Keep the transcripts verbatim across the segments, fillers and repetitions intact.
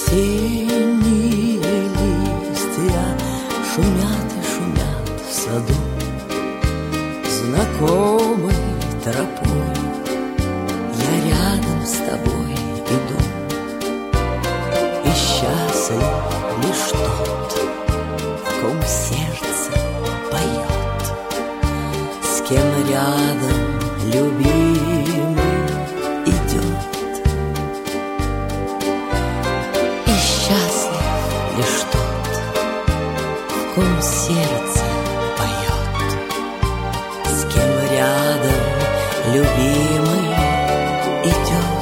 Осенние листья шумят и шумят в саду, знакомой тропой я рядом с тобой иду. И счастлив лишь тот, в ком сердце поет, с кем рядом любимый идет. И счастлив лишь тот, в ком сердце поет, с кем рядом любимый идет.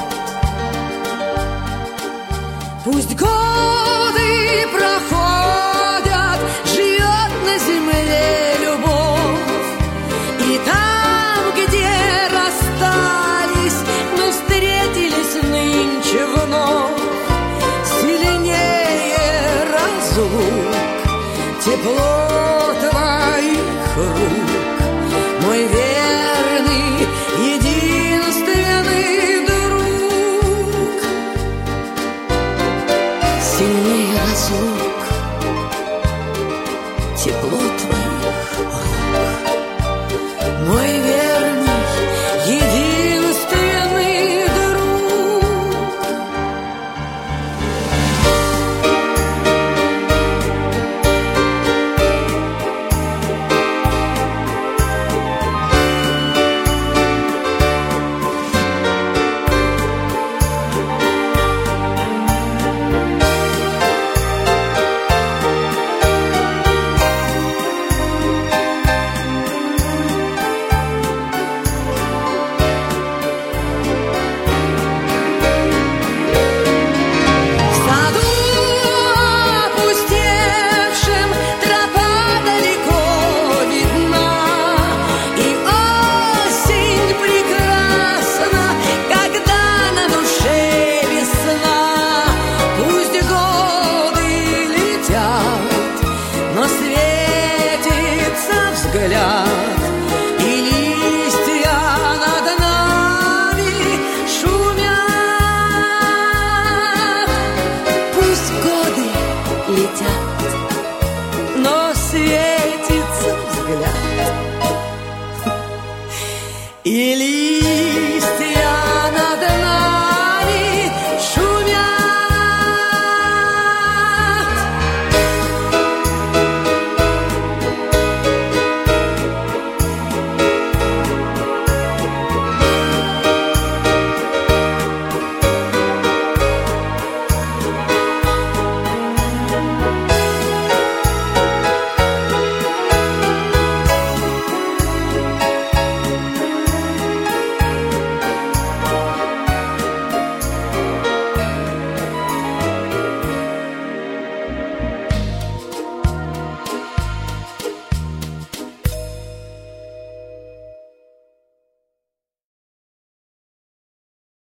Пусть годы проходят, живет на земле любовь, и там, где расстались, мы встретились нынче вновь. Сильнее разлук тепло твоих рук, мой верный, единственный друг. Сильнее разлук тепло твоих рук, мой верный, единственный друг. Взгляд, и листья над нами шумят. Пусть годы летят, но светится взгляд, и листья